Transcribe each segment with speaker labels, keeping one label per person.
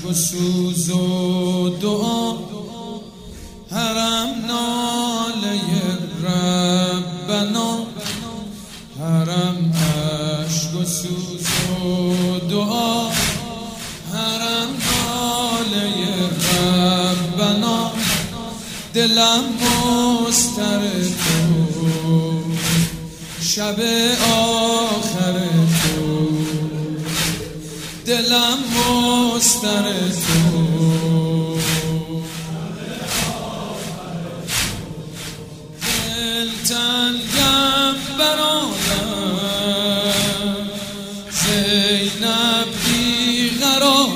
Speaker 1: عشق و سوز و دعا، حرم ناله ربنا، حرم عشق و سوز و دعا، حرم ناله ربنا، دلم مستر تو شب آخر تو، دلم مستر تو دلتنگم برادر زینب بیقرار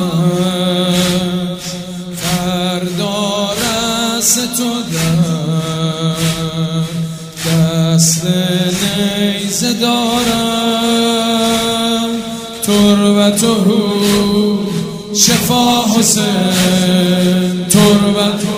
Speaker 1: است، فردا رس تو در دست نیزه دارم، تربته شفا حسین، تربته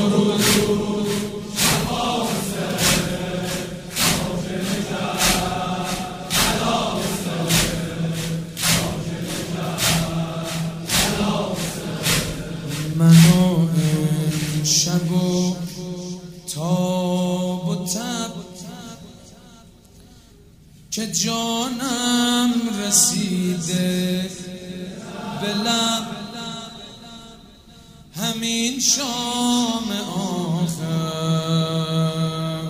Speaker 1: منو امشب و تاب و تب که جانم رسیده به لب، همین شام آخر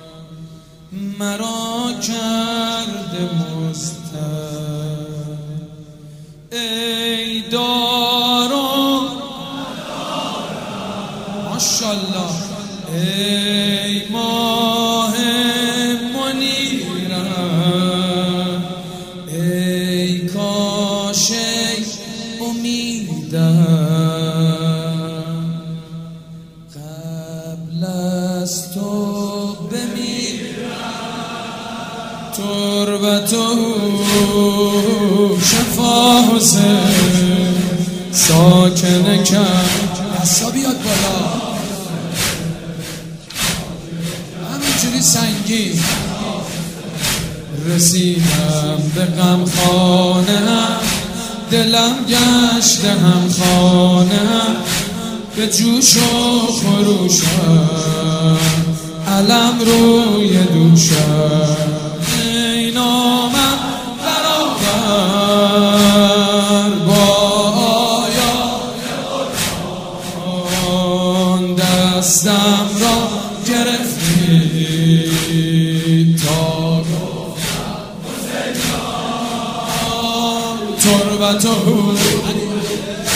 Speaker 1: مرا کرده مضطر، ای دارو ماشالله، ای ماه منیرم، ای کاش امیدم قبل از تو بمیرم، تربته شفا حسین ساکن کرد، دستا بیاد بالا همینجوری سنگین، رسیدم به غم خانه‌ام، دلم گشته هم خانه‌ام، به جوش و خروشم علم روی دوشم، ای نامم برابر با آیات قرآن، دستم را گرفتی تا گفتم تربته